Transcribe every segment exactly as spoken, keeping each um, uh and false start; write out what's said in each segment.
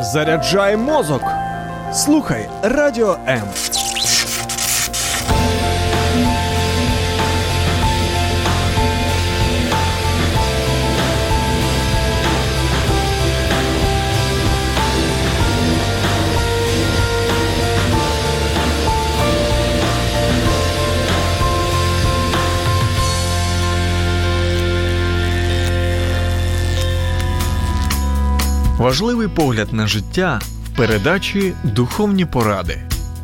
Заряджай мозок. Слухай Радіо М. Важливий погляд на життя в передачі «Духовні поради».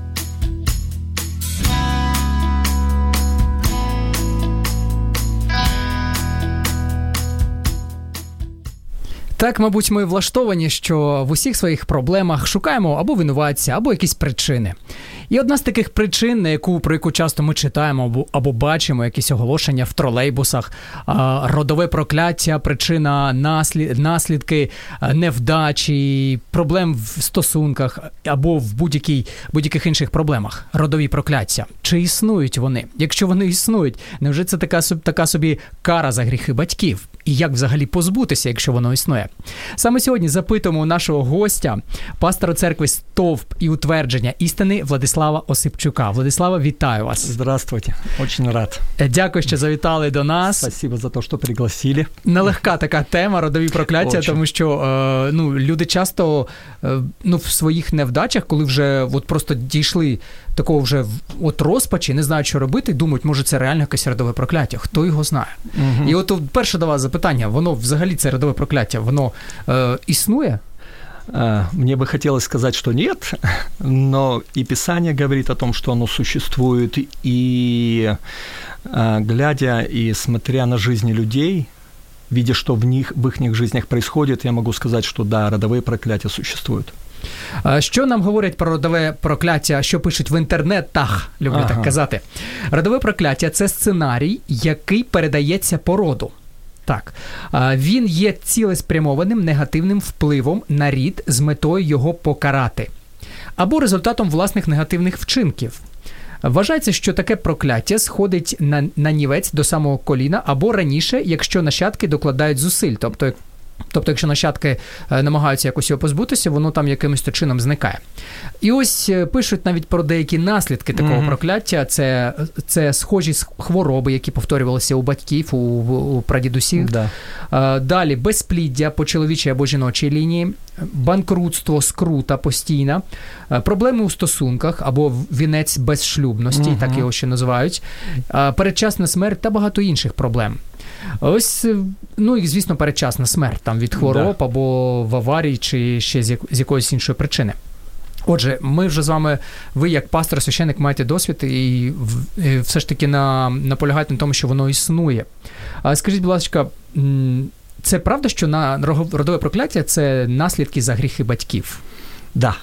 Так, мабуть, ми влаштовані, що в усіх своїх проблемах шукаємо або винуватця, або якісь причини. І одна з таких причин, на яку, про яку часто ми читаємо або, або бачимо якісь оголошення в тролейбусах, а, родове прокляття, причина наслід, наслідки невдачі, проблем в стосунках або в будь-якій, будь-яких інших проблемах. Родові прокляття. Чи існують вони? Якщо вони існують, невже це така, така собі кара за гріхи батьків? І як взагалі позбутися, якщо воно існує? Саме сьогодні запитуємо у нашого гостя, пастора церкви «Стовп і утвердження істини» Владислава Осипчука. Владислава, вітаю вас. Здравствуйте, очень рад. Дякую, що завітали до нас. Спасибо за те, що пригласили. Нелегка така тема, родові прокляття, очень. Тому що е, ну, люди часто е, ну, в своїх невдачах, коли вже от просто дійшли такого вже от розпачі, не знають, що робити, думають, може це реально якесь родове прокляття. Хто його знає? Угу. І от перше до вас запитання, воно взагалі, це родове прокляття, воно е, існує? Мне бы хотелось сказать, что нет, но и Писание говорит о том, что оно существует, и глядя и смотря на жизни людей, видя, что в них, в их жизнях происходит, я могу сказать, что да, родовые проклятия существуют. Що нам говорять про родове прокляття, що пишуть в інтернетах, люблю ага. так казати. Родове прокляття – це сценарій, який передається по роду. Так, він є цілеспрямованим негативним впливом на рід з метою його покарати. Або результатом власних негативних вчинків. Вважається, що таке прокляття сходить на нанівець до самого коліна або раніше, якщо нащадки докладають зусиль. Тобто, Тобто, якщо нащадки намагаються якось його позбутися, воно там якимось чином зникає. І ось пишуть навіть про деякі наслідки такого mm-hmm. прокляття. Це, це схожі хвороби, які повторювалися у батьків, у, у прадідусів. Да. Далі безпліддя по чоловічій або жіночій лінії, банкрутство, скрута постійна, проблеми у стосунках або вінець безшлюбності, mm-hmm. так його ще називають, передчасна смерть та багато інших проблем. Ось, ну і, звісно, передчасна смерть там від хвороб да. або в аварії, чи ще з, як, з якоїсь іншої причини. Отже, ми вже з вами, ви як пастор, священник, маєте досвід і, і все ж таки на, наполягаєте на тому, що воно існує. А скажіть, будь ласка, це правда, що на родове прокляття – це наслідки за гріхи батьків? Да.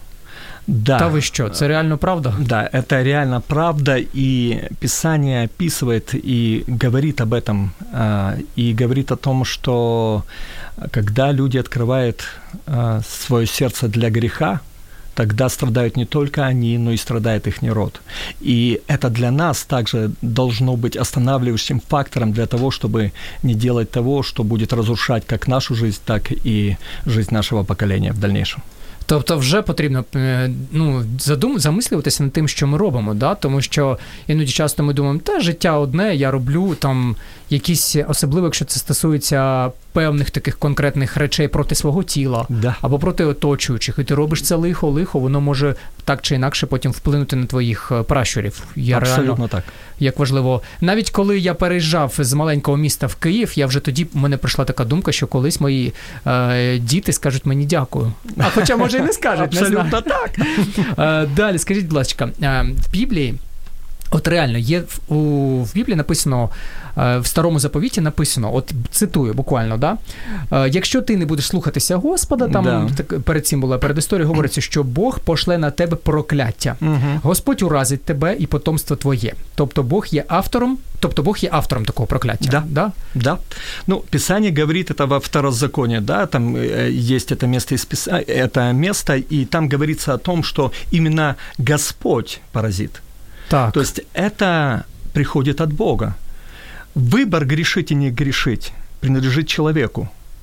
Да. Да вы что, это реально правда? Да, это реально правда, и Писание описывает и говорит об этом, и говорит о том, что когда люди открывают свое сердце для греха, тогда страдают не только они, но и страдает их род. И это для нас также должно быть останавливающим фактором для того, чтобы не делать того, что будет разрушать как нашу жизнь, так и жизнь нашего поколения в дальнейшем. Тобто вже потрібно ну, задум, замислюватися над тим, що ми робимо, да? Тому що іноді часто ми думаємо, та життя одне, я роблю там якісь, особливо, якщо це стосується певних таких конкретних речей проти свого тіла, да. або проти оточуючих, і ти робиш це лихо, лихо, воно може так чи інакше потім вплинути на твоїх пращурів. Я Абсолютно реально, так. Як важливо. Навіть коли я переїжджав з маленького міста в Київ, я вже тоді, в мене прийшла така думка, що колись мої е, діти скажуть мені дякую. А хоча, може, і не скажуть, не знаю. Абсолютно так. Е, далі, скажіть, будь ласка, е, в Біблії, от реально, є у, в Біблії написано, в Старому Заповіті написано, от цитую буквально, да? Якщо ти не будеш слухатися Господа, там да. так, перед цим була передісторія, говориться, що Бог пошле на тебе прокляття. Угу. Господь уразить тебе і потомство твоє. Тобто Бог є автором, тобто Бог є автором такого прокляття. Да, да. да. Ну, Писание говорит это во Второзаконии, да, там есть это место, из Пис... это место, и там говорится о том, что именно Господь паразит. Так. То есть это приходит от Бога. Выбор грешить и не грешить принадлежит человеку,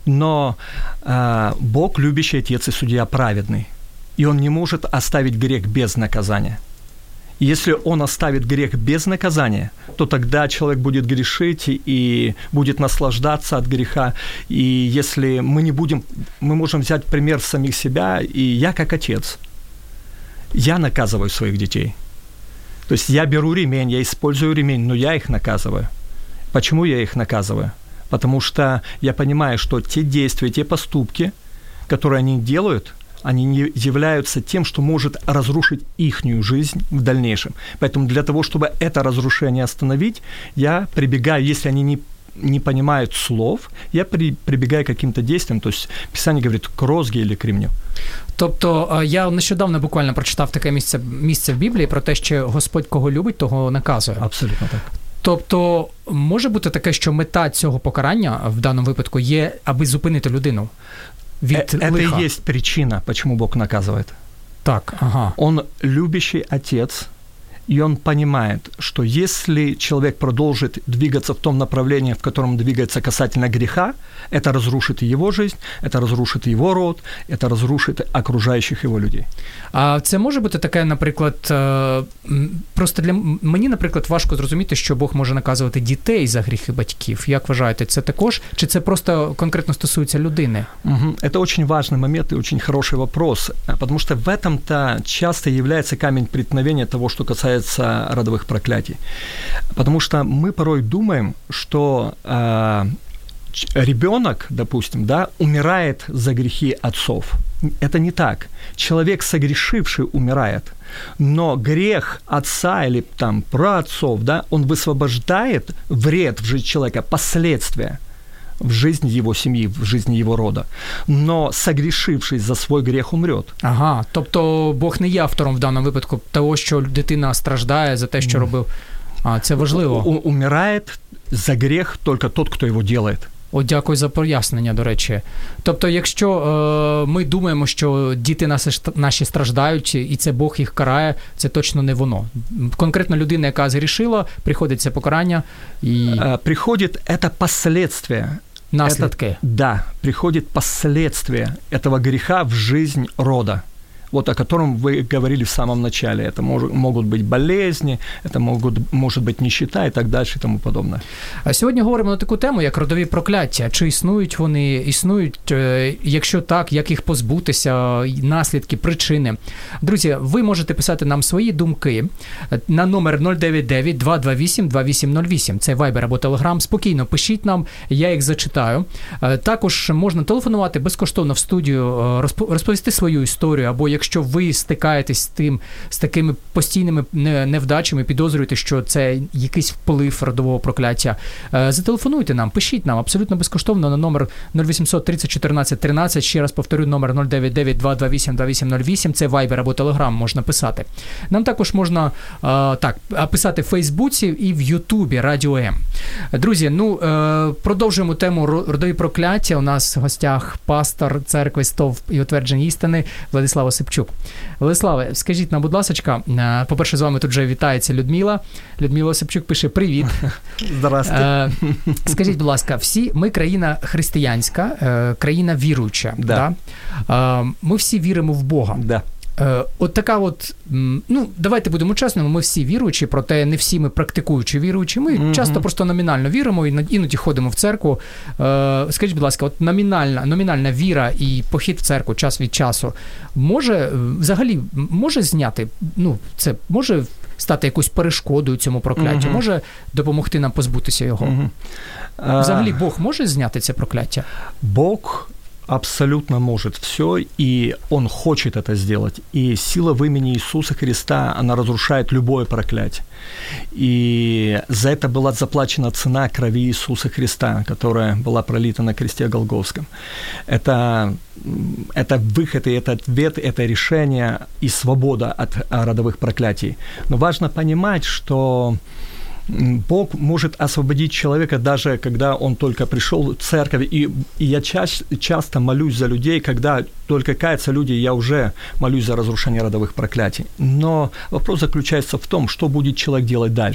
Но э, Бог любящий Отец и Судья праведный, и Он не может оставить грех без наказания. Если Он оставит грех без наказания, то тогда человек будет грешить и будет наслаждаться от греха. И если мы не будем, мы можем взять пример самих себя, и я как отец, я наказываю своих детей. То есть я беру ремень, я использую ремень, но я их наказываю. Почему я их наказываю? Потому что я понимаю, что те действия, те поступки, которые они делают, они не являются тем, что может разрушить ихнюю жизнь в дальнейшем. Поэтому для того, чтобы это разрушение остановить, я прибегаю, если они не, не понимают слов, я при, прибегаю к каким-то действиям. То есть Писание говорит к розге или к ремню. Тобто я нещодавно буквально прочитав таке місце, місце в Біблії про те, що Господь кого любить, того наказує. Абсолютно так. Тобто може бути таке, що мета цього покарання в даному випадку є, аби зупинити людину від Это лиха. и есть причина, почему Бог наказывает. Так, ага. Он любящий Отец, и Он понимает, что если человек продолжит двигаться в том направлении, в котором он двигается касательно греха, это разрушит его жизнь, это разрушит его род, это разрушит окружающих его людей. А це може бути таке, наприклад, просто для мені, наприклад, важко зрозуміти, що Бог може наказувати дітей за гріхи батьків. Як вважаєте, це також, чи це просто конкретно стосується людини? Угу. Это очень важный момент и очень хороший вопрос, потому что в этом-то часто является камень преткновения того, что касается родовых проклятий. Потому что мы порой думаем, что э, ребенок, допустим, да, умирает за грехи отцов. Это не так. Человек, согрешивший, умирает. Но грех отца или там праотцов, да, он высвобождает вред в жизнь человека, последствия в жизни его семьи, в жизни его рода. Но согрешивший за свой грех умрет. Ага, тобто Бог не є автором в даному випадку того, що дитина страждає за те, що робив. А, це важливо. У- умирает за грех только тот, кто его делает. О, дякую за пояснення, до речі. Тобто, якщо е, ми думаємо, що діти наші, наші страждають, і це Бог їх карає, це точно не воно. Конкретно людина, яка згрішила, приходить це покарання і... А, приходит это последствия. Наслідки. Это, да, приходит последствия этого греха в жизнь рода. Вот о котором вы говорили в самом начале. Это мож, могут быть болезни, это могут, может быть нищета и так дальше и тому подобное. А сьогодні говоримо на таку тему, як родові прокляття. Чи існують вони, існують, якщо так, як їх позбутися, наслідки, причини. Друзі, ви можете писати нам свої думки на номер нуль дев'ять дев'ять два два вісім два вісім нуль вісім. Це Viber або Telegram. Спокійно пишіть нам, я їх зачитаю. Також можна телефонувати безкоштовно в студію, розповісти свою історію, або якщо ви стикаєтесь з тим, з такими постійними невдачами, підозрюєте, що це якийсь вплив родового прокляття, зателефонуйте нам, пишіть нам абсолютно безкоштовно на номер нуль вісімсот тридцять чотирнадцять тринадцять. Ще раз повторю, номер нуль дев'ять дев'ять два два вісім два вісім нуль вісім. Це Viber або Telegram можна писати. Нам також можна так, писати в Фейсбуці і в Ютубі Радіо М. Друзі, ну, продовжуємо тему родові прокляття. У нас в гостях пастор церкви «Стовп і утвердження істини» Владислав Осипчук. Владиславе, скажіть нам, будь ласочка, по-перше, з вами тут вже вітається Людмила. Людмила Осипчук пише «Привіт». Здравствуйте. Скажіть, будь ласка, всі, ми країна християнська, країна віруюча. Да. Да? Ми всі віримо в Бога. Да. От така от, ну, давайте будемо чесними, ми всі віруючі, проте не всі ми практикуючі віруючі. Ми mm-hmm. часто просто номінально віримо і іноді ходимо в церкву. Скажіть, будь ласка, от номінальна, номінальна віра і похід в церкву час від часу може, взагалі, може зняти, ну, це може стати якоюсь перешкодою цьому прокляттю, mm-hmm. може допомогти нам позбутися його? Mm-hmm. Взагалі, Бог може зняти це прокляття? Бог абсолютно может все, и Он хочет это сделать. И сила в имени Иисуса Христа, она разрушает любое проклятие. И за это была заплачена цена крови Иисуса Христа, которая была пролита на кресте Голгофском. Это, это выход, и это ответ, это решение и свобода от родовых проклятий. Но важно понимать, что Бог может освободить человека, даже когда он только пришел в церковь. И, и я ча- часто молюсь за людей, когда только каются люди, я уже молюсь за разрушение родовых проклятий. Но вопрос заключается в том, что будет человек делать дальше.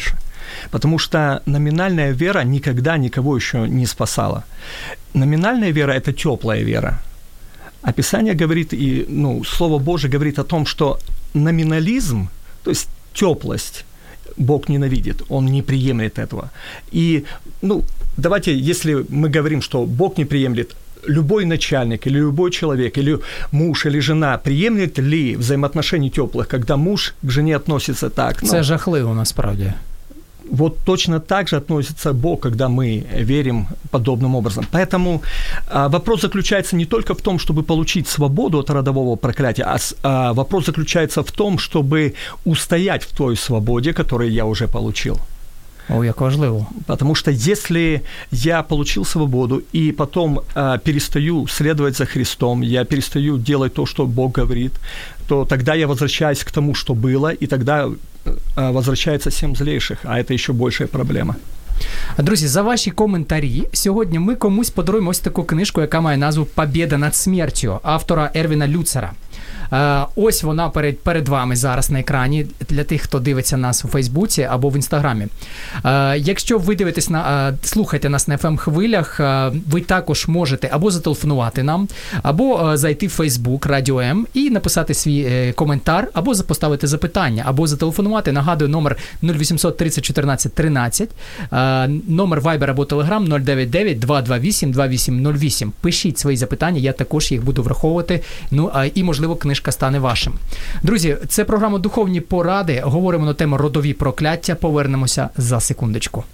Потому что номинальная вера никогда никого еще не спасала. Номинальная вера – это тёплая вера. А Писание говорит, и ну, Слово Божие говорит о том, что номинализм, то есть тёплость, Бог ненавидит, Он не приемлет этого. И, ну, давайте, если мы говорим, что Бог не приемлет, любой начальник или любой человек, или муж, или жена приемлет ли взаимоотношений тёплых, когда муж к жене относится так? Це ну, жахливо, насправді. Вот точно так же относится Бог, когда мы верим подобным образом. Поэтому а, вопрос заключается не только в том, чтобы получить свободу от родового проклятия, а, а вопрос заключается в том, чтобы устоять в той свободе, которую я уже получил. О, як важливо. Потому что если я получил свободу и потом а, перестаю следовать за Христом, я перестаю делать то, что Бог говорит, то тогда я возвращаюсь к тому, что было, и тогда а, возвращается семь злейших, а это еще большая проблема. Друзі, за ваші коментарі сьогодні ми комусь подаруємо ось таку книжку, яка має назву «Побєда над смертю» автора Ервіна Люцера. Ось вона перед, перед вами зараз на екрані для тих, хто дивиться нас у Фейсбуці або в Інстаграмі. Якщо ви дивитесь на, слухаєте нас на еф ем-хвилях, ви також можете або зателефонувати нам, або зайти в Фейсбук Радіо М і написати свій коментар, або поставити запитання, або зателефонувати. Нагадую, номер нуль вісімсот тридцять чотирнадцять тринадцять, номер Viber або Telegram нуль дев'ять дев'ять два два вісім два вісім нуль вісім. Пишіть свої запитання, я також їх буду враховувати. Ну, і, можливо, книжка стане вашим. Друзі, це програма «Духовні поради». Говоримо на тему родові прокляття. Повернемося за секундочку.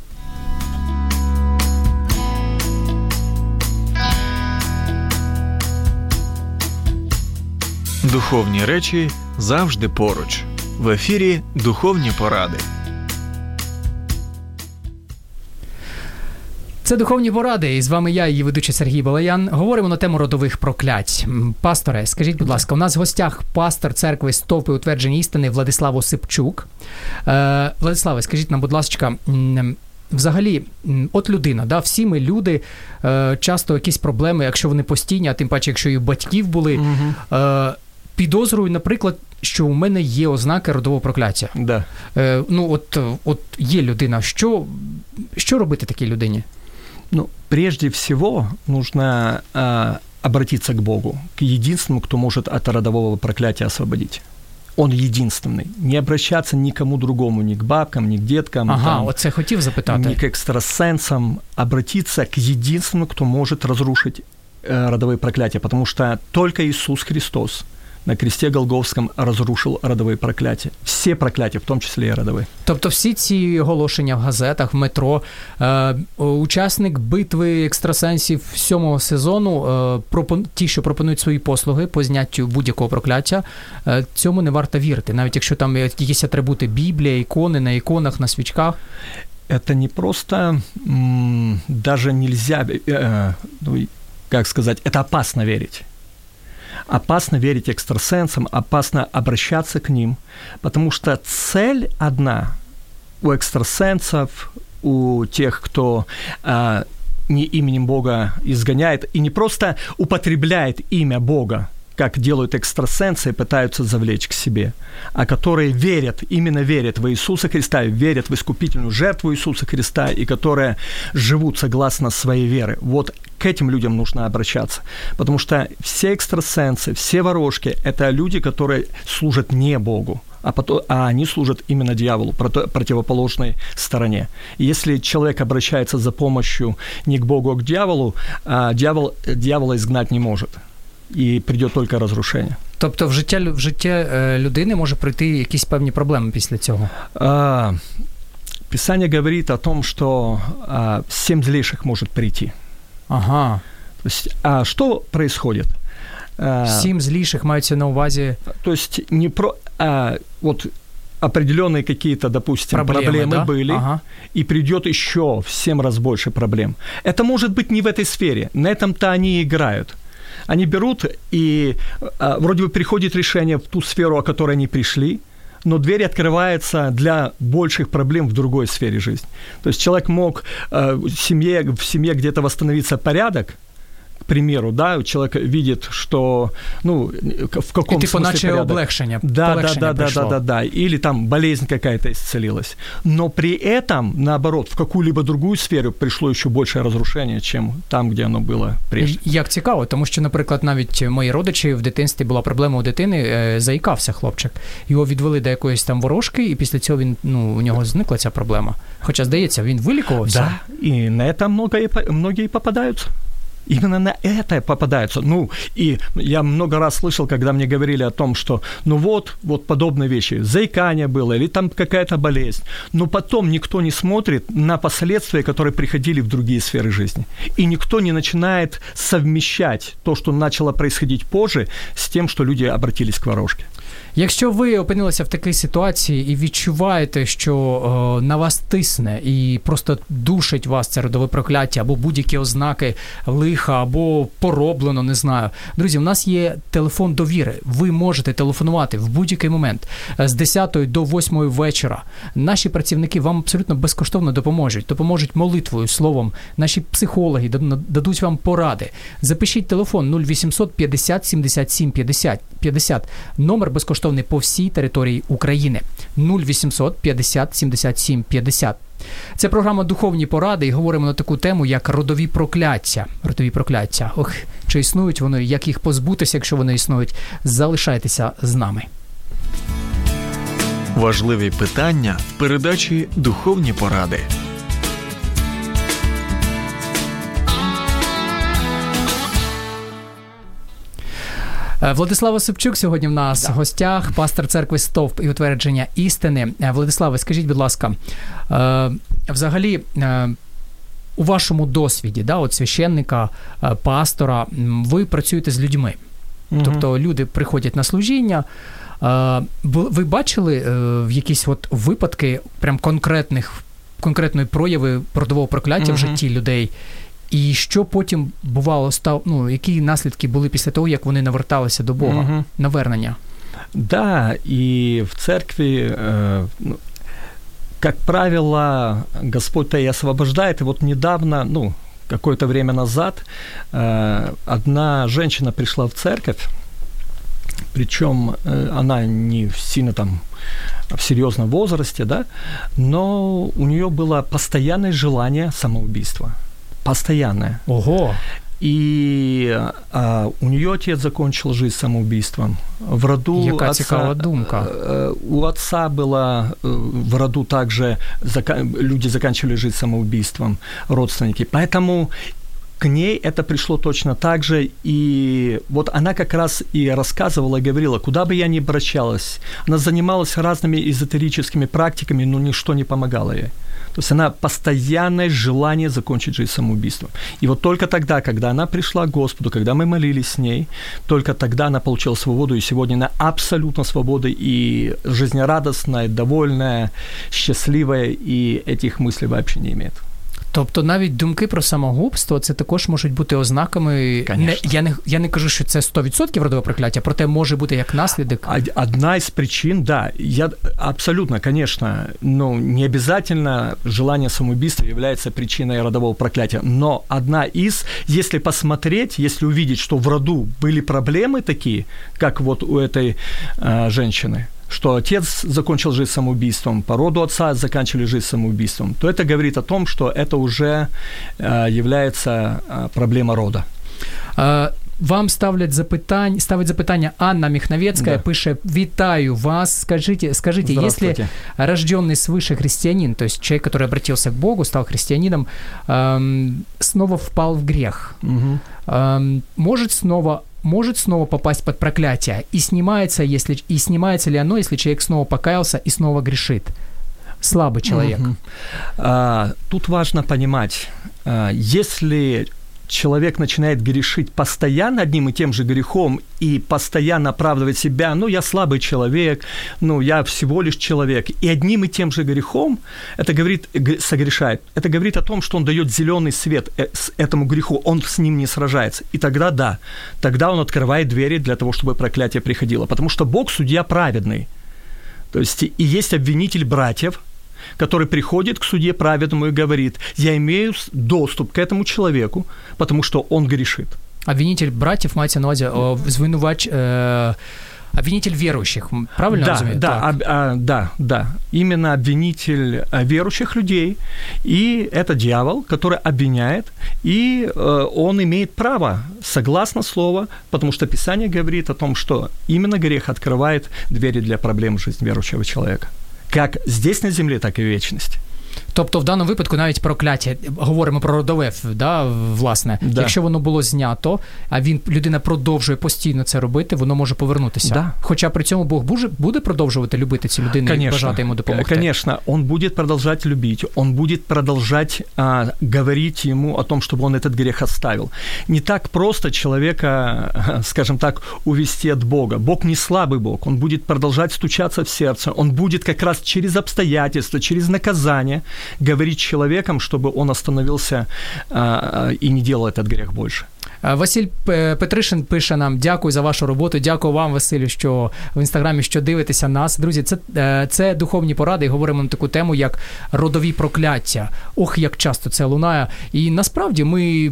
Духовні речі завжди поруч. В ефірі «Духовні поради». Це «Духовні поради», і з вами я, її ведучий Сергій Балаян. Говоримо на тему родових проклять. Пасторе, скажіть, будь ласка, у нас в гостях пастор церкви «Стовпи утвердження істини» Владислав Осипчук. Е, Владиславе, скажіть нам, будь ласка, взагалі, от людина, да, всі ми люди, е, часто якісь проблеми, якщо вони постійні, а тим паче, якщо і у батьків були, угу. е, підозрюю, наприклад, що у мене є ознаки родового прокляття. Да. Е, ну, от, от є людина. Що, що робити такій людині? Ну, прежде всего нужно э, обратиться к Богу, к единственному, кто может от родового проклятия освободить. Он единственный. Не обращаться никому другому, ни к бабкам, ни к деткам. Ага, там, оце хотів запитати. Ни к экстрасенсам. Обратиться к единственному, кто может разрушить э, родовые проклятия, потому что только Иисус Христос на кресте Голгофском разрушил родовые проклятия. Всі прокляття, в тому числі і родові. Тобто всі ці оголошення в газетах, в метро, е, учасник битви екстрасенсів сьомого сезону, е, пропон... ті, що пропонують свої послуги по зняттю будь-якого прокляття, е, цьому не варто вірити, навіть якщо там якісь атрибути Біблія, ікони на іконах, на свічках. Это не просто, м- даже нельзя, э, ну, как сказать, это опасно верить. Опасно верить экстрасенсам, опасно обращаться к ним, потому что цель одна у экстрасенсов, у тех, кто а, не именем Бога изгоняет и не просто употребляет имя Бога, как делают экстрасенсы и пытаются завлечь к себе, а которые верят, именно верят в Иисуса Христа, верят в искупительную жертву Иисуса Христа и которые живут согласно своей веры. Вот к этим людям нужно обращаться, потому что все экстрасенсы, все ворожки – это люди, которые служат не Богу, а, потом, а они служат именно дьяволу, противоположной стороне. И если человек обращается за помощью не к Богу, а к дьяволу, а дьявол, дьявола изгнать не может. І прийде тільки розрушення. Тобто в життя, в життя людини може прийти якісь певні проблеми після цього? А, Писание говорит о том, что а, семь злейших может прийти. Ага. То есть, а что происходит? Семь злейших мається на увазі? То есть не про... А, вот определенные какие-то, допустим, проблемы, проблемы да? были, ага. И придет еще в семь раз больше проблем. Это может быть не в этой сфере. На этом-то они играют. Они берут и а, вроде бы приходит решение в ту сферу, о которой они пришли, но дверь открывается для больших проблем в другой сфере жизни. То есть человек мог а, в семье, в семье где-то восстановиться порядок, примеру, да, человек видит, что, ну, в каком и типу, смысле наче порядок. облегшення, да, полегшення да, да, пришло. да, да, да, да, или там болезнь какая-то исцелилась. Но при этом, наоборот, в какую-либо другую сферу пришло еще большее разрушение, чем там, где оно было прежде. Як цікаво, тому що, наприклад, навіть мої родичі в дитинстві була проблема у дитини, заїкався хлопчик. Його відвели до якоїсь там ворожки, і після цього він, ну, у нього зникла ця проблема. Хоча, здається, він вилікувався. Да, и на это многие, многие попадаются. Именно на это попадаются. Ну, и я много раз слышал, когда мне говорили о том, что, ну вот, вот подобные вещи, заикание было, или там какая-то болезнь, но потом никто не смотрит на последствия, которые приходили в другие сферы жизни. И никто не начинает совмещать то, что начало происходить позже, с тем, что люди обратились к ворожке. Якщо ви опинилися в такій ситуації і відчуваєте, що о, на вас тисне і просто душить вас це родове прокляття або будь-які ознаки лиха, або пороблено, не знаю. Друзі, у нас є телефон довіри. Ви можете телефонувати в будь-який момент з десятої до восьмої вечора. Наші працівники вам абсолютно безкоштовно допоможуть. Допоможуть молитвою, словом. Наші психологи дадуть вам поради. Запишіть телефон нуль вісімсот п'ятдесят сімдесят сім п'ятдесят. Номер безкоштовний по всій території України. нуль вісімсот п'ятдесят сімдесят сім п'ятдесят. Це програма «Духовні поради» і говоримо на таку тему, як родові прокляття. Родові прокляття. Ох, чи існують вони, як їх позбутися, якщо вони існують. Залишайтеся з нами. Важливі питання в передачі «Духовні поради». Владислав Осипчук сьогодні в нас в да. гостях, пастор церкви «Стовп і утвердження істини». Владиславе, скажіть, будь ласка, взагалі у вашому досвіді, да, от священника, пастора, ви працюєте з людьми. Угу. Тобто люди приходять на служіння. Ви бачили в якісь от випадки прям конкретних, конкретної прояви родового прокляття угу. в житті людей? І що потім бувало, став, ну, які наслідки були після того, як вони наверталися до Бога, угу. навернення? Да, и в церкви, э, как правило, Господь-то и освобождает. И вот недавно, ну, какое-то время назад, э, одна женщина пришла в церковь, причем э, она не сильно там в серьезном возрасте, да, но у нее было постоянное желание самоубийства. Постоянное. Ого! И а, у нее отец закончил жизнь самоубийством. В роду Яка отца, цікава думка. А, у отца было в роду также зака- люди заканчивали жизнь самоубийством, родственники. Поэтому к ней это пришло точно так же. И вот она как раз и рассказывала, и говорила, куда бы я ни обращалась. Она занималась разными эзотерическими практиками, но ничто не помогало ей. То есть она постоянное желание закончить жизнь самоубийством. И вот только тогда, когда она пришла к Господу, когда мы молились с ней, только тогда она получила свободу, и сегодня она абсолютно свободна и жизнерадостная, довольная, счастливая, и этих мыслей вообще не имеет. Тобто навіть думки про самогубство, це також можуть бути ознаками... Не, я, не, я не кажу, що це сто відсотків родове прокляття, проте може бути як наслідок. Одна из причин, да, я абсолютно, конечно, ну, не обязательно желание самоубийства является причиной родового проклятия, но одна из, если посмотреть, если увидеть, что в роду были проблемы такие, как вот у этой э, женщины, что отец закончил жизнь самоубийством, по роду отца заканчивали жизнь самоубийством, то это говорит о том, что это уже э, является э, проблема рода. Uh... Вам ставлять запитання, ставить запитання Анна Михновецкая, да. Пише: «Витаю вас, скажите, скажите, если рожденный свыше христианин, то есть человек, который обратился к Богу, стал христианином, эм, снова впал в грех, угу. эм, может снова может снова попасть под проклятие, и снимается, если, и снимается ли оно, если человек снова покаялся и снова грешит?» Слабый человек. Угу. А, тут важно понимать, а, если человек начинает грешить постоянно одним и тем же грехом и постоянно оправдывать себя, ну, я слабый человек, ну, я всего лишь человек, и одним и тем же грехом, это говорит, согрешает, это говорит о том, что он дает зеленый свет этому греху, он с ним не сражается. И тогда да, тогда он открывает двери для того, чтобы проклятие приходило, потому что Бог судья праведный. То есть и есть обвинитель братьев, который приходит к судье праведному и говорит: я имею доступ к этому человеку, потому что он грешит. Обвинитель братів мається на увазі звинувач... Е... Обвинитель верующих, правильно да, разумею? Да, об, а, да, да. Именно обвинитель верующих людей. И это дьявол, который обвиняет, и э, он имеет право, согласно слову, потому что Писание говорит о том, что именно грех открывает двери для проблем в жизни верующего человека. Как здесь на земле, так и в вечности. Тобто в даному випадку навіть прокляття, говоримо про родове, да, власне, да. Якщо воно було знято, а він, людина продовжує постійно це робити, воно може повернутися. Да. Хоча при цьому Бог буде, буде продовжувати любити цю людину і бажати йому допомогти. Конечно, он будет продолжать любить, он будет продолжать а, говорить ему о том, чтобы он этот грех оставил. Не так просто человека, скажем так, увести от Бога. Бог не слабый Бог, он будет продолжать стучаться в сердце, он будет как раз через обстоятельства, через наказание говорить человеком, чтобы он остановился а, и не делал этот грех больше. Василь Петришин пише нам: дякую за вашу роботу, дякую вам, Василю, що в Інстаграмі, що дивитеся нас. Друзі, це, це духовні поради, і говоримо на таку тему, як родові прокляття. Ох, як часто це лунає. І насправді ми...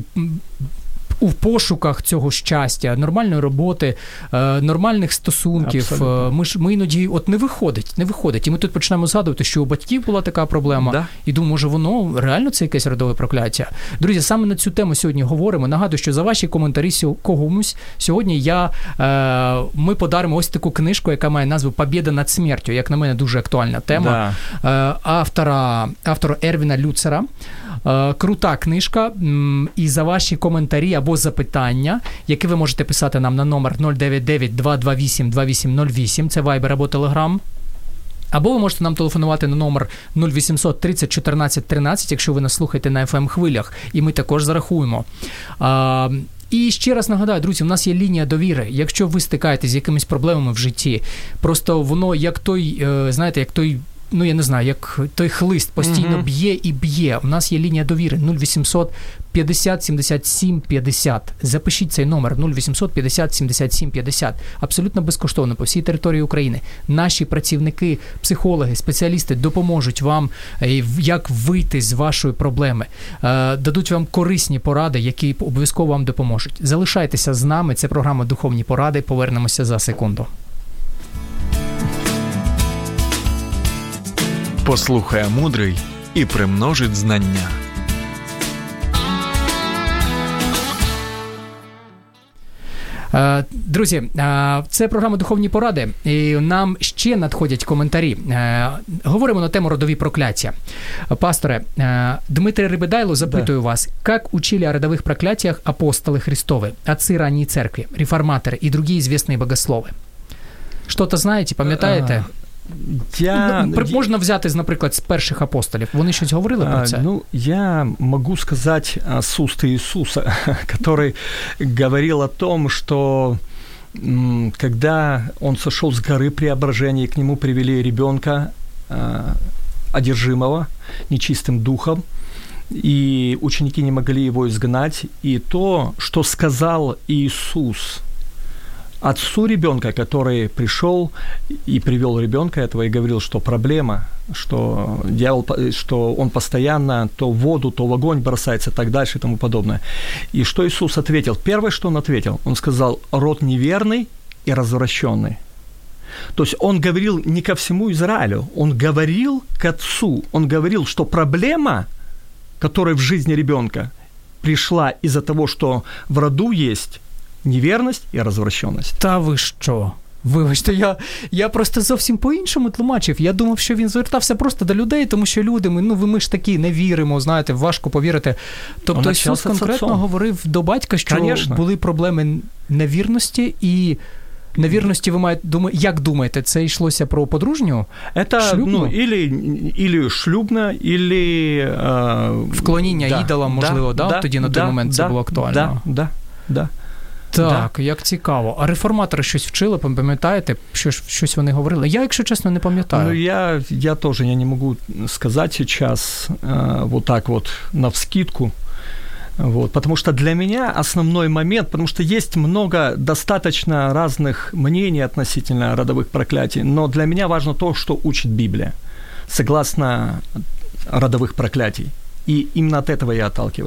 у пошуках цього щастя, нормальної роботи, нормальних стосунків. Ми ж ми іноді от не виходить, не виходить. І ми тут почнемо згадувати, що у батьків була така проблема. Да. І думаю, може воно реально це якесь родове прокляття. Друзі, саме на цю тему сьогодні говоримо. Нагадую, що за ваші коментарі комусь сьогодні я, ми подаримо ось таку книжку, яка має назву «Побєда над смертю». Як на мене, дуже актуальна тема. Да. Автора, автора Ервіна Люцера. Крута книжка. І за ваші коментарі або запитання, які ви можете писати нам на номер нуль дев'ять дев'ять два два вісім два вісім нуль вісім, це Viber або Telegram. Або ви можете нам телефонувати на номер нуль вісімсот тридцять чотирнадцять тринадцять, якщо ви нас слухаєте на еф ем-хвилях, і ми також зарахуємо. А, і ще раз нагадаю, друзі, у нас є лінія довіри. Якщо ви стикаєтесь з якимись проблемами в житті, просто воно як той, знаєте, як той, ну я не знаю, як той хлист постійно uh-huh. б'є і б'є. У нас є лінія довіри нуль вісімсот п'ятдесят сімдесят сім п'ятдесят. Запишіть цей номер нуль вісімсот п'ятдесят сімдесят сім п'ятдесят. Абсолютно безкоштовно по всій території України. Наші працівники, психологи, спеціалісти допоможуть вам, як вийти з вашої проблеми. Дадуть вам корисні поради, які обов'язково вам допоможуть. Залишайтеся з нами. Це програма «Духовні поради». Повернемося за секунду. Послухає мудрий і примножить знання. Друзі, це програма «Духовні поради», і нам ще надходять коментарі. Говоримо на тему родові прокляття. Пасторе, Дмитрий Рибидайло запитує да. вас, как учили о родовых проклятиях апостолы Христовы, отцы ранней церкви, реформаторы и другие известные богословы? Что-то знаєте, пам'ятаєте? Я... Можна взяти, наприклад, з перших апостолів. Вони щось говорили про це? Ну, я могу сказать с уст Иисуса, который говорил о том, что когда он сошел с горы Преображения, к нему привели ребенка, одержимого нечистым духом, и ученики не могли его изгнать. И то, что сказал Иисус отцу ребенка, который пришел и привел ребенка этого и говорил, что проблема, что дьявол, что он постоянно то в воду, то в огонь бросается, так дальше и тому подобное. И что Иисус ответил? Первое, что он ответил, он сказал: род неверный и развращенный. То есть он говорил не ко всему Израилю, он говорил к отцу, он говорил, что проблема, которая в жизни ребенка пришла из-за того, что в роду есть невірність і розвращеність. Та ви що? Вибачте, я, я просто зовсім по-іншому тлумачив. Я думав, що він звертався просто до людей, тому що люди, ми, ну, ми ж такі не віримо, знаєте, важко повірити. Тобто Ісус конкретно говорив до батька, що Конечно. були проблеми невірності і... Невірності ви маєте, думаю, як думаєте, це йшлося про подружню? Это, шлюбну? Ну, или, или шлюбно, или... Э, Вклоніння да, ідолам, можливо, да, да, тоді на той да, момент да, це було актуально. Да, да, да. Так, да. Як цікаво. А реформатори щось вчили, пам'ятаєте, що, щось вони говорили? Я, якщо чесно, не пам'ятаю. Ну, я, я тоже, я не могу сказать сейчас э, вот так вот навскидку. Вот, потому что для меня основной момент, потому что есть много достаточно разных мнений относительно родовых проклятий, но для меня важно то, что учит Библия, согласно родовых проклятий. И именно от этого я отталкиваюсь.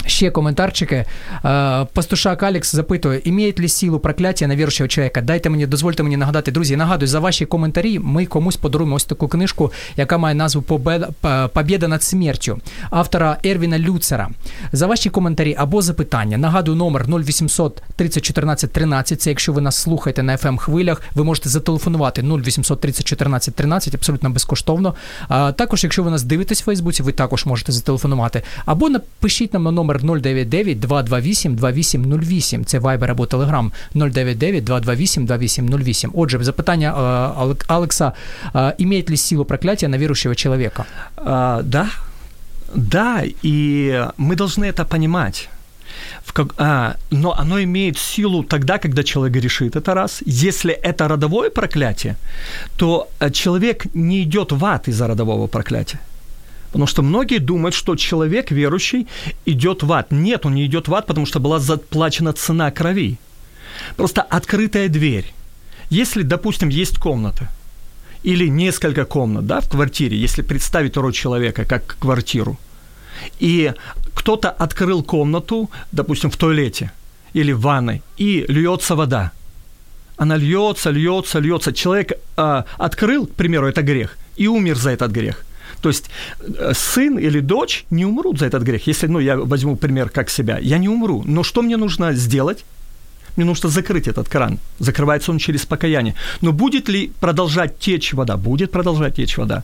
Ще коментарчики. Пастушак Алекс запитує, «Імеє ли силу проклятия на віруючого чоловіка?» Дайте мені, дозвольте мені нагадати. Друзі, нагадую, за ваші коментарі ми комусь подаруємо ось таку книжку, яка має назву «Побєда над смертю» автора Ервіна Люцера. За ваші коментарі або запитання. Нагадую, номер нуль вісімсот тридцять чотирнадцять тринадцять. Це якщо ви нас слухаєте на еф ем-хвилях, ви можете зателефонувати нуль вісімсот тридцять чотирнадцять тринадцять, абсолютно безкоштовно. А також, якщо ви нас дивитесь в Фейсбуці, ви також можете зателефонувати. Або напишіть нам на номер нуль дев'ять дев'ять два два вісім два вісім нуль вісім. Це Viber або Telegram нуль дев'ять дев'ять два два вісім два вісім нуль вісім. Отже, запитання Алекса. Имеет ли силу проклятия на верующего человека? А, да. Да, и мы должны это понимать. В как, а, но оно имеет силу тогда, когда человек грешит, это раз. Если это родовое проклятие, то человек не идет в ад из-за родового проклятия. Потому что многие думают, что человек верующий идет в ад. Нет, он не идет в ад, потому что была заплачена цена крови. Просто открытая дверь. Если, допустим, есть комната или несколько комнат, да, в квартире, если представить род человека как квартиру, и кто-то открыл комнату, допустим, в туалете или в ванной, и льется вода. Она льется, льется, льется. Человек э, открыл, к примеру, это грех, и умер за этот грех. То есть сын или дочь не умрут за этот грех. Если, ну, я возьму пример как себя, я не умру. Но что мне нужно сделать? Мне нужно закрыть этот кран. Закрывается он через покаяние. Но будет ли продолжать течь вода? Будет продолжать течь вода.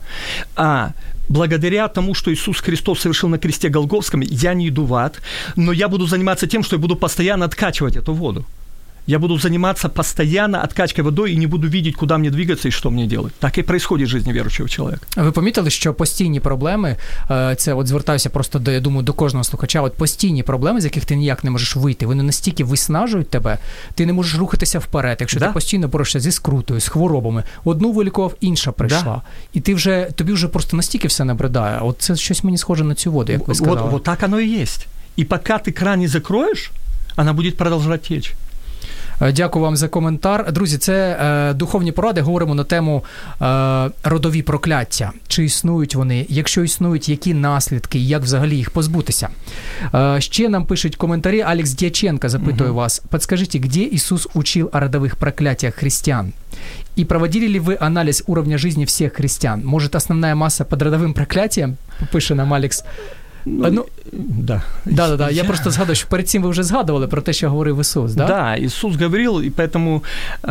А благодаря тому, что Иисус Христос совершил на кресте Голгофском, я не иду в ад, но я буду заниматься тем, что я буду постоянно откачивать эту воду. Я буду заниматься постоянно откачкой водой и не буду видеть, куда мне двигаться и что мне делать. Так і происходит в житті віруючого чоловіка. Ви помітили, що постійні проблеми, це от звертаюся просто до, я думаю, до кожного слухача, от постійні проблеми, з яких ти ніяк не можеш вийти, вони настільки виснажують тебе, ти не можеш рухатися вперед, якщо да? ти постійно борешся зі скрутою, з хворобами. Одну вилікував, інша прийшла. Да. І ти вже, тобі вже просто настільки все набридає. От це щось мені схоже на цю воду, як ви сказали. Вот, вот так оно и есть. И пока ты кран не закроешь, она будет продолжать течь. Дякую вам за коментар. Друзі, це е, духовні поради. Говоримо на тему е, родові прокляття. Чи існують вони? Якщо існують, які наслідки? Як взагалі їх позбутися? Е, ще нам пишуть коментарі. Алекс Дяченко запитує угу. вас. Подскажите, где Иисус учил о родовых проклятиях христиан? И проводили ли вы анализ уровня жизни всех христиан? Может, основная масса под родовым проклятием? Пише нам Алекс. Ну, ну, да. Да, да, да. Я, я просто згадую, що перед цим ви вже згадували про те, що говорив Ісус, да? Да, Ісус говорил, и поэтому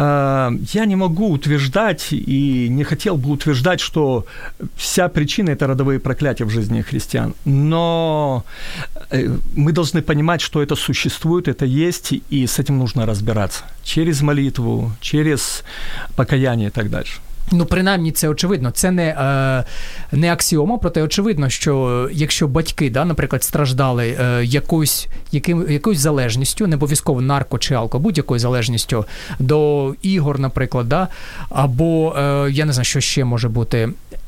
э, я не могу утверждать и не хотел бы утверждать, что вся причина – это родовые проклятия в жизни христиан. Но э, мы должны понимать, что это существует, это есть, и с этим нужно разбираться. Через молитву, через покаяние и так дальше. Ну, принаймні, це очевидно. Це не, е, не аксіома, проте очевидно, що якщо батьки, да, наприклад, страждали е, якоюсь, яким, якоюсь залежністю, не обов'язково нарко чи алко, будь-якою залежністю до ігор, наприклад, да, або, е, я не знаю, що ще може бути,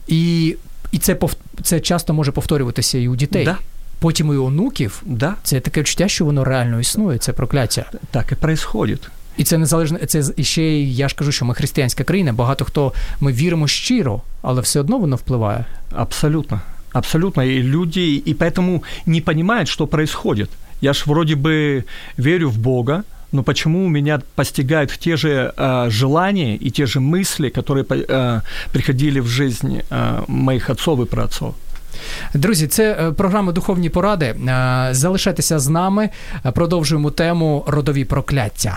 і, і це, пов, це часто може повторюватися і у дітей. Да. Потім і у онуків. Да. Це таке відчуття, що воно реально існує, це прокляття. Так і відбувається. І це незалежно, це ще, я ж кажу, що ми християнська країна, багато хто, ми віримо щиро, але все одно воно впливає. Абсолютно, абсолютно. И люди, и поэтому не понимают, что происходит. Я ж вроде бы верю в Бога, но почему меня постигают те же э, желания и те же мысли, которые э, приходили в жизнь э, моих отцов и праотцов? Друзі, це програма «Духовні поради». Залишайтеся з нами, продовжуємо тему «Родові прокляття».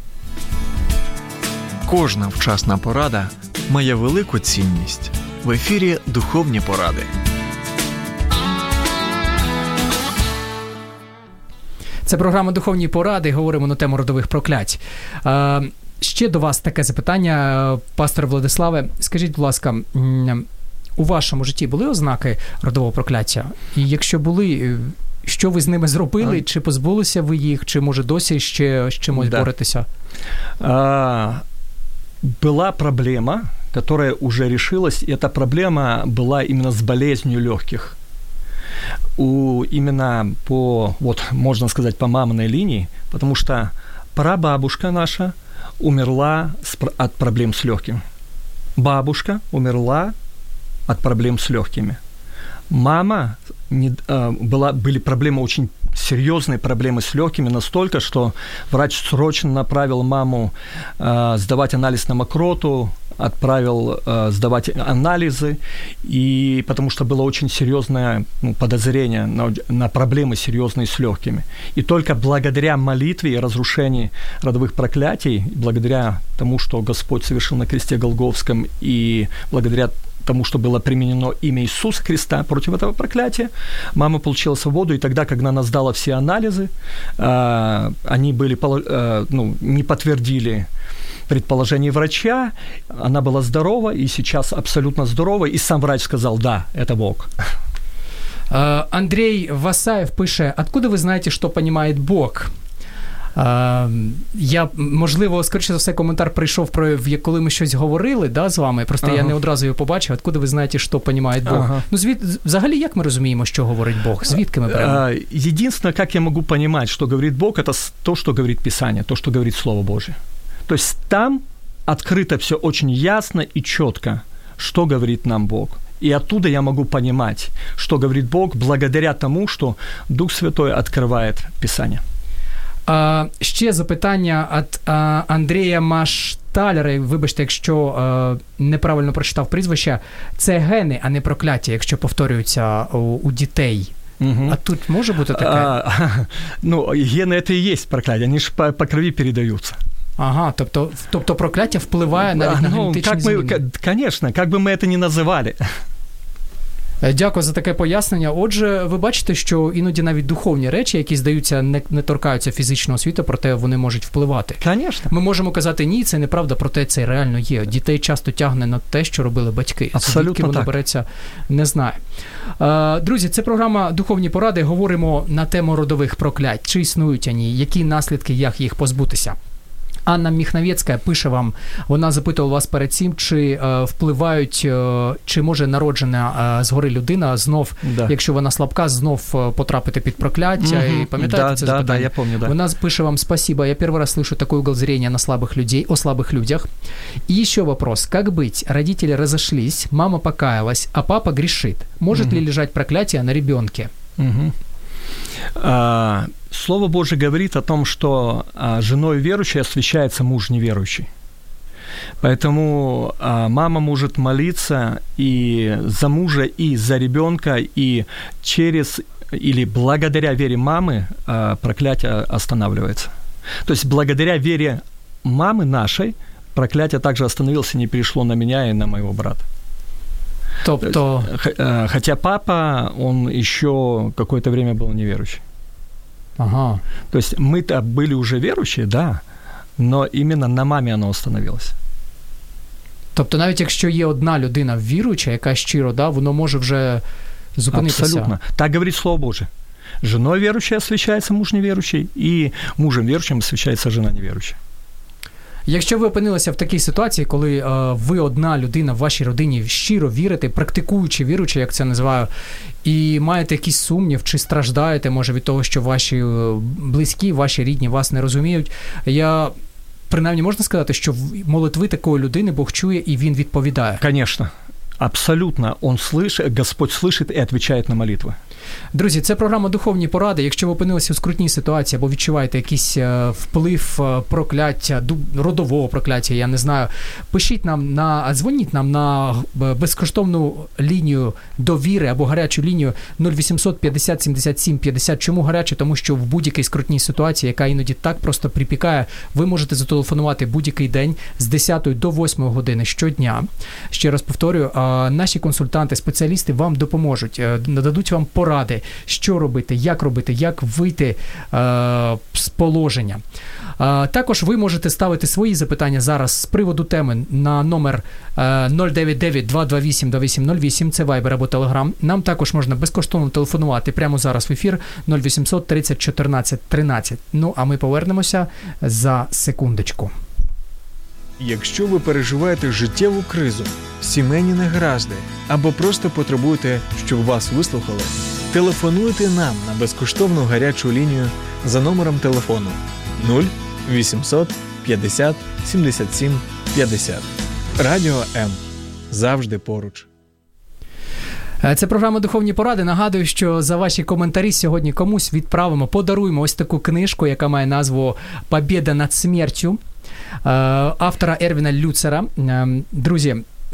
Кожна вчасна порада має велику цінність. В ефірі «Духовні поради». Це програма «Духовні поради». Говоримо на тему родових проклять. Ще до вас таке запитання, пастор Владиславе. Скажіть, будь ласка, у вашому житті були ознаки родового прокляття? І якщо були, що ви з ними зробили? Чи позбулися ви їх? Чи, може, досі ще з чимось да. боретеся? А, была проблема, которая уже решилась. И эта проблема была именно с болезнью легких. У, именно по, вот, можно сказать, по маминой линии, потому что прабабушка наша умерла с, от проблем с легким. Бабушка умерла от проблем с легкими. Мама, не, была, были проблемы, очень серьезные проблемы с легкими, настолько, что врач срочно направил маму э, сдавать анализ на мокроту, отправил э, сдавать анализы, и потому что было очень серьезное ну, подозрение на, на проблемы серьезные с легкими. И только благодаря молитве и разрушению родовых проклятий, благодаря тому, что Господь совершил на кресте Голгофском, и благодаря тому, что было применено имя Иисуса Христа против этого проклятия, мама получила свободу, и тогда, когда она сдала все анализы, э, они были, э, ну, не подтвердили предположение врача, она была здорова, и сейчас абсолютно здорова, и сам врач сказал, да, это Бог. Андрей Васаев пише, откуда ви знаєте, що понімає Бог? Uh, я, можливо, скоріше за все, коментар прийшов, про, коли ми щось говорили, да, з вами, просто ага. я не одразу його побачив, откуда ви знаєте, що понімає Бог. Ага. Ну, звід, взагалі, як ми розуміємо, що говорить Бог? Звідки ми беремо? Uh, единственное, как я могу понимать, что говорит Бог, это то, что говорит Писание, то, что говорит Слово Божие. То есть там открыто все очень ясно и четко, что говорит нам Бог. И оттуда я могу понимать, что говорит Бог, благодаря тому, что Дух Святой открывает Писание. А, ще запитання від а, Андрія Машталера, вибачте, якщо а, неправильно прочитав прізвище, це гени, а не прокляття, якщо повторюються у, у дітей. Угу. А тут може бути таке? А, ну, гени – это и есть проклятие, они же по, по крови передаются. Ага, тобто, тобто прокляття впливає навіть на ну, генетичні как зміни. Мы, конечно, как бы мы это ни называли. Дякую за таке пояснення. Отже, ви бачите, що іноді навіть духовні речі, які, здаються, не, не торкаються фізичного світу, проте вони можуть впливати. Конечно. Ми можемо казати, ні, це неправда, проте це реально є. Дітей часто тягне на те, що робили батьки. Абсолютно звідки воно так. береться, не знаю. Друзі, це програма «Духовні поради». Говоримо на тему родових проклять. Чи існують вони, які наслідки, як їх позбутися. Анна Міхновецька пише вам, вона запитувала вас перед цим, чи е, впливають, е, чи може народжена е, згори людина знов, да. якщо вона слабка, знов потрапити під прокляття. Mm-hmm. І пам'ятаєте да, це да, запитання? Да, я помню, да. Вона пише вам, спасибо, я первый раз слышу такой угол зрения на слабых людей, о слабых людях. И еще вопрос, как быть? Родители разошлись, мама покаялась, а папа грешит. Может mm-hmm. ли лежать проклятие на ребенке? Mm-hmm. А, Слово Божие говорит о том, что а, женой верующей освящается муж неверующий. Поэтому а, мама может молиться и за мужа, и за ребенка, и через или благодаря вере мамы а, проклятие останавливается. То есть благодаря вере мамы нашей проклятие также остановилось и не перешло на меня и на моего брата. Тобто... Хотя папа, он еще какое-то время был неверующий. Ага. То есть мы-то были уже верующие, да, но именно на мамі воно остановилось. Тобто навіть якщо є одна людина віруюча, яка щиро, да, воно може вже зупинитися. Абсолютно. Так говорить Слово Божие. Женой верующей освящается муж неверующий, и мужем верующим освящается жена неверующая. Якщо ви опинилися в такій ситуації, коли е, ви одна людина в вашій родині щиро вірите, практикуючи віруючи, як це називаю, і маєте якийсь сумнів, чи страждаєте, може, від того, що ваші близькі, ваші рідні вас не розуміють, я, принаймні, можна сказати, що молитви такої людини Бог чує і Він відповідає? Конечно. Абсолютно. Он слышит, Господь слышит и отвечает на молитвы. Друзі, це програма «Духовні поради». Якщо ви опинилися у скрутній ситуації або відчуваєте якийсь вплив прокляття, родового прокляття, я не знаю, пишіть нам, на, дзвоніть нам на безкоштовну лінію довіри або гарячу лінію нуль вісімсот п'ятдесят сімдесят сім п'ятдесят. Чому гарячу? Тому що в будь-якій скрутній ситуації, яка іноді так просто припікає, ви можете зателефонувати будь-який день з десятої до восьмої години щодня. Ще раз повторюю, наші консультанти, спеціалісти вам допоможуть, нададуть вам поради, що робити, як робити, як вийти е, з положення. Е, також ви можете ставити свої запитання зараз з приводу теми на номер е, нуль дев'ять дев'ять два два вісім два вісім нуль вісім, це Viber або Telegram. Нам також можна безкоштовно телефонувати прямо зараз в ефір нуль вісімсот тридцять чотирнадцять тринадцять. Ну, а ми повернемося за секундочку. Якщо ви переживаєте життєву кризу, сімейні негаразди або просто потребуєте, щоб вас вислухали, телефонуйте нам на безкоштовну гарячу лінію за номером телефону нуль вісімсот п'ятдесят сімдесят сім п'ятдесят. Радіо М. Завжди поруч. Це програма «Духовні поради». Нагадую, що за ваші коментарі сьогодні комусь відправимо, подаруємо ось таку книжку, яка має назву «Побєда над смертю» автора Ервіна Люцера. Друзі,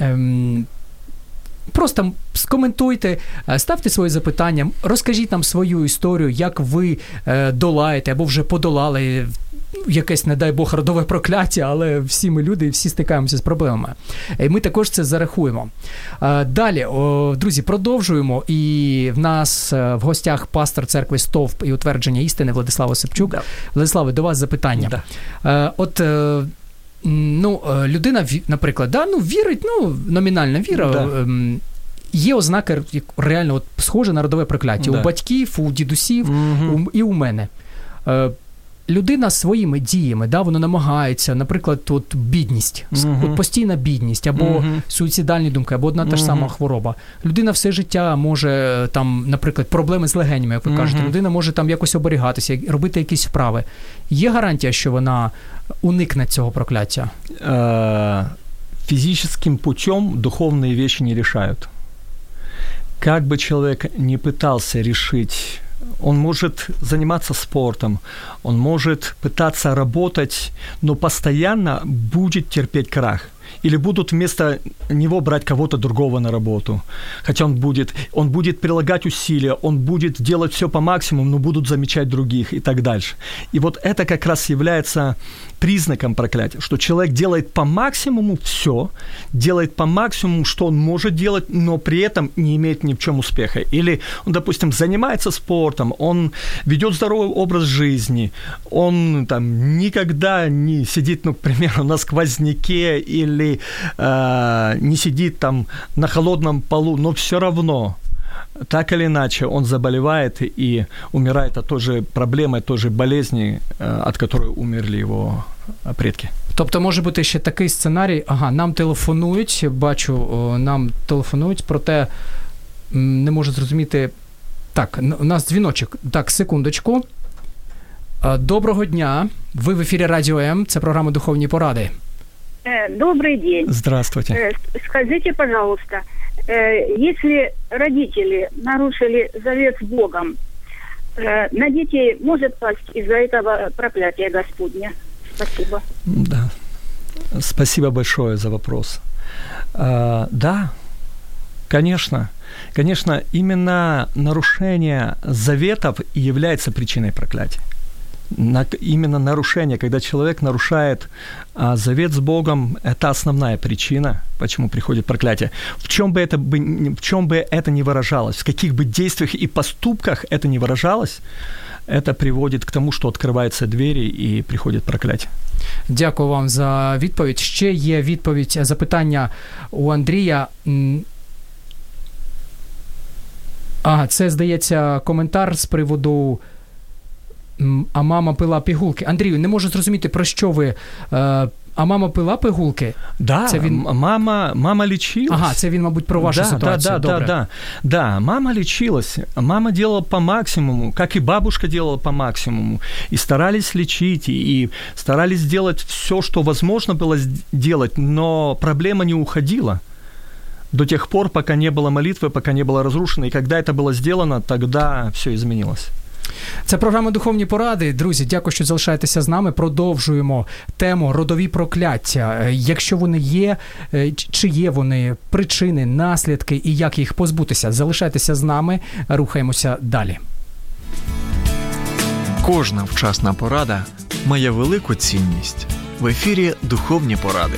просто скоментуйте, ставте свої запитання, розкажіть нам свою історію, як ви долаєте або вже подолали якесь, не дай Бог, родове прокляття, але всі ми люди, всі стикаємося з проблемами. І ми також це зарахуємо. Далі, друзі, продовжуємо. І в нас в гостях пастор церкви «Стовп і утвердження істини» Владислав Осипчук. Да. Владиславе, до вас запитання. Да. От, ну, людина, наприклад, да, ну, вірить, ну, номінальна віра, да. Є ознаки реально от, схоже на родове прокляття. Да. У батьків, у дідусів, угу. у, і у мене. Людина своїми діями, да, вона намагається, наприклад, от бідність, uh-huh. от постійна бідність, або uh-huh. суїцидальні думки, або одна та ж uh-huh. сама хвороба. Людина все життя може, там, наприклад, проблеми з легенями, як ви uh-huh. кажете, людина може там якось оберігатися, робити якісь вправи. Є гарантія, що вона уникне цього прокляття? Физическим путем духовные вещи не решают. Как бы человек ни пытался решить, он может заниматься спортом, он может пытаться работать, но постоянно будет терпеть крах. Или будут вместо него брать кого-то другого на работу. Хотя он будет, он будет прилагать усилия, он будет делать все по максимуму, но будут замечать других и так дальше. И вот это как раз является признаком проклятия, что человек делает по максимуму все, делает по максимуму, что он может делать, но при этом не имеет ни в чем успеха. Или он, допустим, занимается спортом, он ведет здоровый образ жизни, он там никогда не сидит, ну, к примеру, на сквозняке или э, не сидит там на холодном полу, но все равно, так или иначе, он заболевает и умирает от той же проблемы, той же болезни, от которой умерли его предки. Тобто може бути ще такий сценарій, ага, нам телефонують, бачу, нам телефонують, проте не можу зрозуміти. Так, у нас дзвіночок. Так, секундочку. Доброго дня. Ви в ефірі Радіо М, це програма «Духовні поради». Добрый день. Здравствуйте. Скажите, пожалуйста, если родители нарушили завет с Богом, на детей может пасть из-за этого проклятия Господня? Спасибо. Да. Спасибо большое за вопрос. А, да, конечно. Конечно, именно нарушение заветов и является причиной проклятия. На, именно нарушение, когда человек нарушает а, завет с Богом, это основная причина, почему приходит проклятие. В чем бы это, бы, в чем бы это ни выражалось, в каких бы действиях и поступках это ни выражалось, это приводит к тому, что откриваються двері і приходить прокляття. Дякую вам за відповідь. Ще є відповідь, запитання у Андрія. Ага, це, здається, коментар з приводу «А мама пила пігулки». Андрію, не можу зрозуміти, про що ви... А мама пила пігулки? Да, це він... мама, мама лечилась. Ага, це він, мабуть, про вашу да, ситуацію. Да, да, да, да. Да, мама лечилась. Мама делала по максимуму, как и бабушка делала по максимуму. И старались лечить, и старались делать все, что возможно было делать, но проблема не уходила до тех пор, пока не было молитвы, пока не было разрушено. И когда это было сделано, тогда все изменилось. Це програма «Духовні поради». Друзі, дякую, що залишаєтеся з нами. Продовжуємо тему родові прокляття. Якщо вони є, чи є вони, причини, наслідки і як їх позбутися. Залишайтеся з нами, рухаємося далі. Кожна вчасна порада має велику цінність. В ефірі «Духовні поради».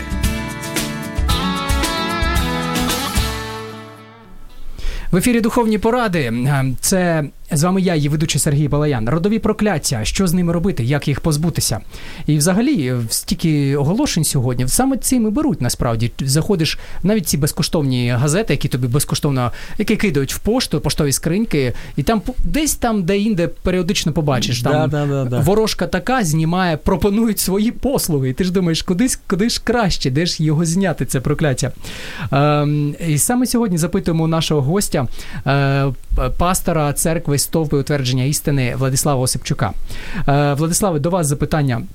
В ефірі «Духовні поради». Це з вами я, її ведучий Сергій Балаян. Родові прокляття, що з ними робити, як їх позбутися. І взагалі, стільки оголошень сьогодні, саме цим і беруть насправді. Заходиш навіть ці безкоштовні газети, які тобі безкоштовно, які кидають в пошту, поштові скриньки, і там десь там, де-інде періодично побачиш. Там да, да, да. ворожка така знімає, пропонують свої послуги. І ти ж думаєш, куди, куди ж краще, де ж його зняти, це прокляття. Ем, і саме сьогодні запитуємо у нашого гостя, е, пастора церкви «Стовп і утвердження істини» Владислава Осипчука. Владиславе, до вас запитання.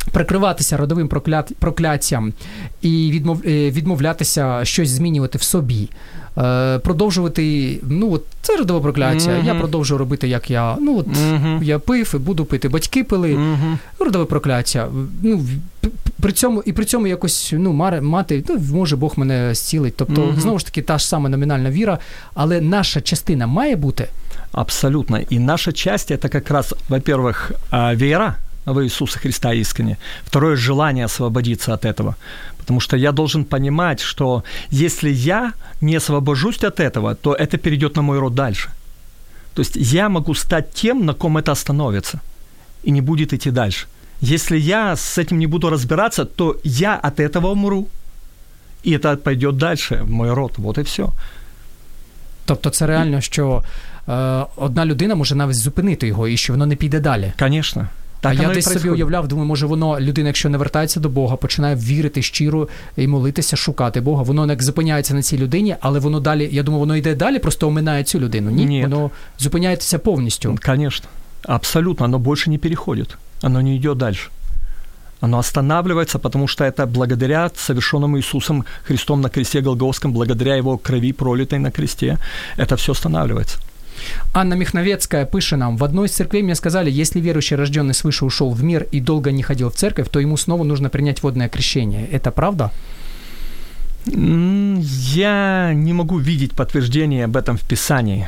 прикриватися родовим проклят... прокляттям і відмов... відмовлятися щось змінювати в собі. Е, продовжувати, ну, от, це родове прокляття, mm-hmm. я продовжую робити, як я, ну, от, mm-hmm. я пив і буду пити, батьки пили, mm-hmm. родове прокляття. Ну, при цьому, і при цьому якось, ну, мати, ну, може Бог мене зцілить. Тобто, mm-hmm. знову ж таки, та ж сама номінальна віра, але наша частина має бути? Абсолютно. И наша часть – это как раз, во-первых, вера в Иисуса Христа искренне. Второе – желание освободиться от этого. Потому что я должен понимать, что если я не освобожусь от этого, то это перейдет на мой род дальше. То есть я могу стать тем, на ком это остановится, и не будет идти дальше. Если я с этим не буду разбираться, то я от этого умру, и это пойдет дальше в мой род. Вот и все. Тобто це реально, що е, одна людина може навіть зупинити його, і що воно не піде далі. Звісно. Так, а я десь собі уявляв, думаю, може воно, людина, якщо не вертається до Бога, починає вірити щиро і молитися, шукати Бога, воно не зупиняється на цій людині, але воно далі, я думаю, воно йде далі, просто оминає цю людину. Ні, Ні. Воно зупиняється повністю. Конечно, абсолютно, оно больше не переходит, оно не идет дальше. Оно останавливается, потому что это благодаря совершенному Иисусом Христом на кресте Голгофском, благодаря Его крови, пролитой на кресте, это все останавливается. Анна Михновецкая пишет нам: в одной из церквей мне сказали, если верующий, рожденный свыше, ушел в мир и долго не ходил в церковь, то ему снова нужно принять водное крещение. Это правда? Я не могу видеть подтверждения об этом в Писании,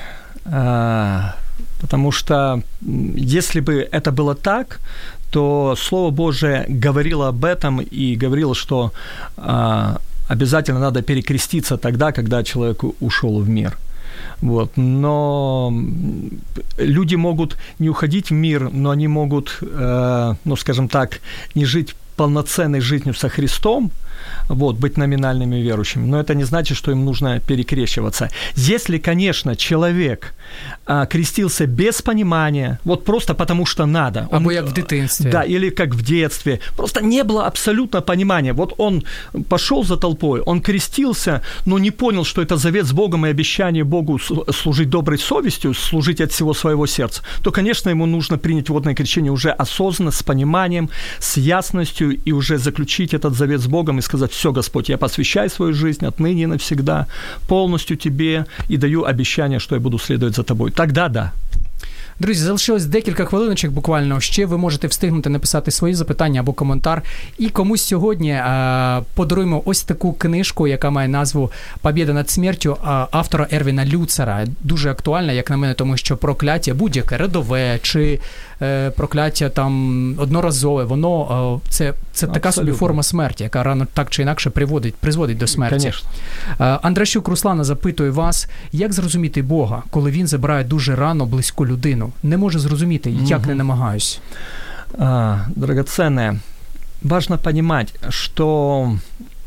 потому что если бы это было так, то Слово Божие говорило об этом и говорило, что обязательно надо перекреститься тогда, когда человек ушел в мир. Вот. Но люди могут не уходить в мир, но они могут, э, ну, скажем так, не жить полноценной жизнью со Христом, вот, быть номинальными верующими, но это не значит, что им нужно перекрещиваться. Если, конечно, человек а, крестился без понимания, вот просто потому что надо. Он, Або как в детстве. Да, или как в детстве. Просто не было абсолютно понимания. Вот он пошел за толпой, он крестился, но не понял, что это завет с Богом и обещание Богу служить доброй совестью, служить от всего своего сердца, то, конечно, ему нужно принять водное крещение уже осознанно, с пониманием, с ясностью и уже заключить этот завет с Богом и сказать: все, Господь, я посвящаю свою жизнь отныне и навсегда полностью Тебе и даю обещание, что я буду следовать за Тобой. Тогда да. Друзі, залишилось декілька хвилиночок буквально. Ще ви можете встигнути написати свої запитання або коментар. І комусь сьогодні е, подаруємо ось таку книжку, яка має назву «Побєда над смертю» автора Ервіна Люцера. Дуже актуальна, як на мене, тому що прокляття будь-яке, родове чи е, прокляття там одноразове, воно е, це, це така собі форма смерті, яка рано так чи інакше приводить, призводить до смерті. Конечно. Е, Андращук Руслана запитує вас, як зрозуміти Бога, коли Він забирає дуже рано близьку людину? Не можу зрозуміти, як mm-hmm. не намагаюсь. А, драгоценное, важно понимать, что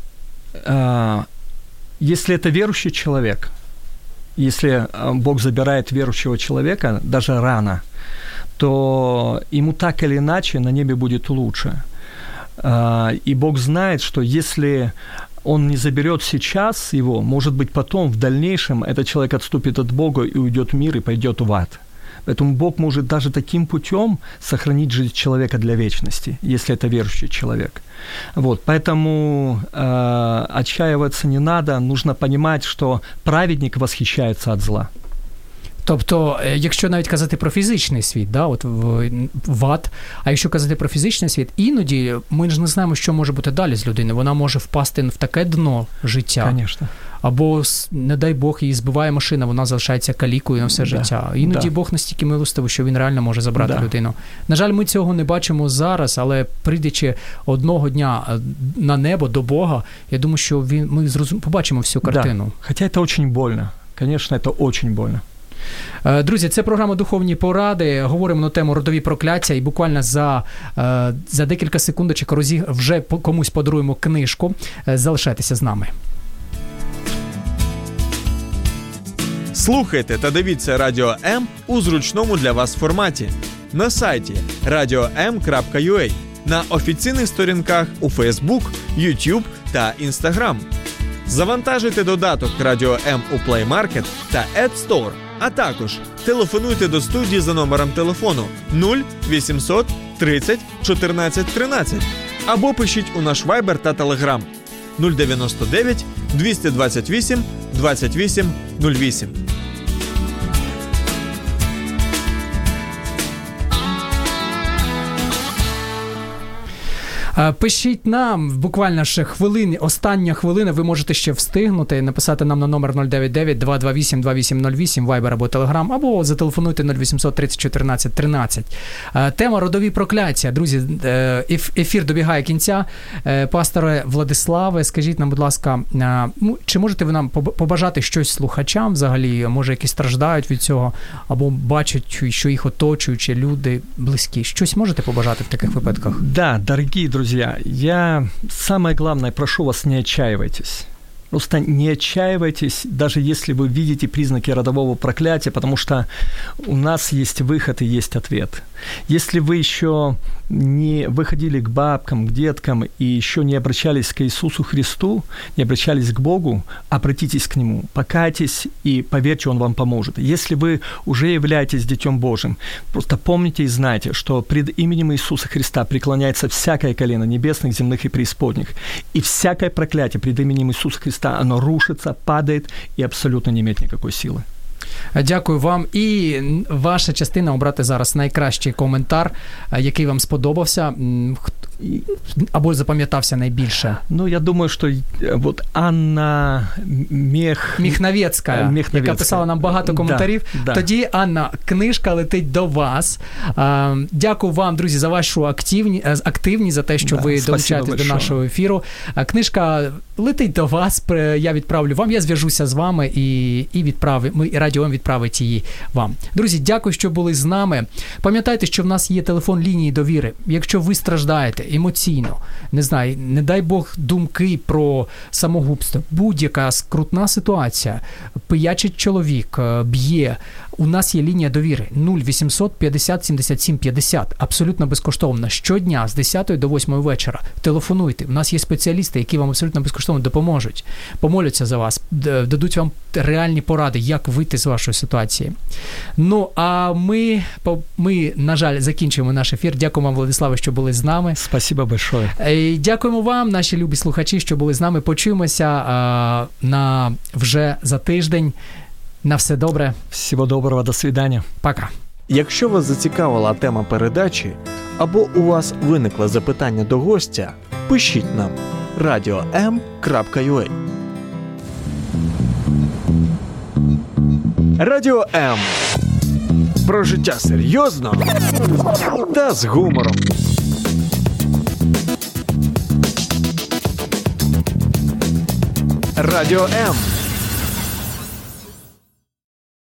а, если это верующий человек, если Бог забирает верующего человека даже рано, то ему так или иначе на небе будет лучше. А, и Бог знает, что если он не заберет сейчас его, может быть, потом, в дальнейшем, этот человек отступит от Бога и уйдет в мир и пойдет в ад. Поэтому Бог может даже таким путем сохранить жизнь человека для вечности, если это верующий человек. Вот, поэтому э, отчаиваться не надо, нужно понимать, что праведник восхищается от зла. Тобто, якщо навіть казати про фізичний світ, да, от в, в ад, а якщо казати про фізичний світ, іноді ми ж не знаємо, що може бути далі з людиною. Вона може впасти в таке дно життя. Конечно. Або, не дай Бог, її збиває машина, вона залишається калікою на все да. життя. Іноді да. Бог настільки милостивий, що він реально може забрати да. людину. На жаль, ми цього не бачимо зараз, але прийдучи одного дня на небо до Бога, я думаю, що він, ми зрозум... побачимо всю картину. Да. Хоча це дуже больно. Звісно, це дуже больно. Друзі, це програма «Духовні поради». Говоримо на тему родові прокляття і буквально за, за декілька секундочок розі... вже комусь подаруємо книжку. Залишайтеся з нами. Слухайте та дивіться Радіо М у зручному для вас форматі. На сайті радіо ем крапка ю а, на офіційних сторінках у Facebook, YouTube та Instagram. Завантажуйте додаток Радіо М у Play Market та App Store, а також телефонуйте до студії за номером телефону нуль вісімсот тридцять чотирнадцять тринадцять або пишіть у наш Viber та Telegram нуль дев'яносто дев'ять двісті двадцять вісім двадцять вісім нуль вісім. Пишіть нам, буквально ще хвилини, остання хвилина, ви можете ще встигнути написати нам на номер нуль дев'ять дев'ять два два вісім два вісім нуль вісім, Viber або Telegram, або зателефонуйте нуль вісімсот тридцять чотирнадцять тринадцять. Тема родові прокляття. Друзі, ефір добігає кінця. Пасторе Владиславе, скажіть нам, будь ласка, чи можете ви нам побажати щось слухачам взагалі, може якісь страждають від цього, або бачать, що їх оточуючі люди близькі. Щось можете побажати в таких випадках? Да, дорогие друзья, Друзья, я самое главное прошу вас, не отчаивайтесь. Просто не отчаивайтесь, даже если вы видите признаки родового проклятия, потому что у нас есть выход и есть ответ. Если вы еще не выходили к бабкам, к деткам и еще не обращались к Иисусу Христу, не обращались к Богу, обратитесь к Нему, покайтесь и поверьте, Он вам поможет. Если вы уже являетесь Детем Божьим, просто помните и знайте, что пред именем Иисуса Христа преклоняется всякое колено небесных, земных и преисподних, и всякое проклятие пред именем Иисуса Христа, оно рушится, падает и абсолютно не имеет никакой силы. Дякую вам. І ваша частина обрати зараз найкращий коментар, який вам сподобався, або запам'ятався найбільше. Ну, я думаю, що от Анна Мех... Міхновецька, Міхновецька, яка писала нам багато коментарів. Да, да. Тоді, Анна, книжка летить до вас. Дякую вам, друзі, за вашу активні, активність, за те, що да, ви долучаєтесь до нашого ефіру. Книжка летить до вас, я відправлю вам, я зв'яжуся з вами і, і відправлю, ми, і Радіо М відправить її вам. Друзі, дякую, що були з нами. Пам'ятайте, що в нас є телефон лінії довіри. Якщо ви страждаєте емоційно, не знаю, не дай Бог думки про самогубство, будь-яка скрутна ситуація, пиячить чоловік, б'є, у нас є лінія довіри нуль вісімсот п'ятдесят сімдесят сім п'ятдесят, абсолютно безкоштовно. Щодня з десятої до восьмої вечора телефонуйте. У нас є спеціалісти, які вам абсолютно безкоштовно допоможуть, помоляться за вас, дадуть вам реальні поради, як вийти з вашої ситуації. Ну, а ми, ми на жаль, закінчуємо наш ефір. Дякую вам, Владиславе, що були з нами. Спасибо большое. І дякуємо вам, наші любі слухачі, що були з нами. Почуємося а, на вже за тиждень. На все добре. Всього доброго, до свидання. Пока. Якщо вас зацікавила тема передачі, або у вас виникло запитання до гостя, пишіть нам радіо ем крапка ю а. Радіо М. Про життя серйозно та з гумором. Радіо М.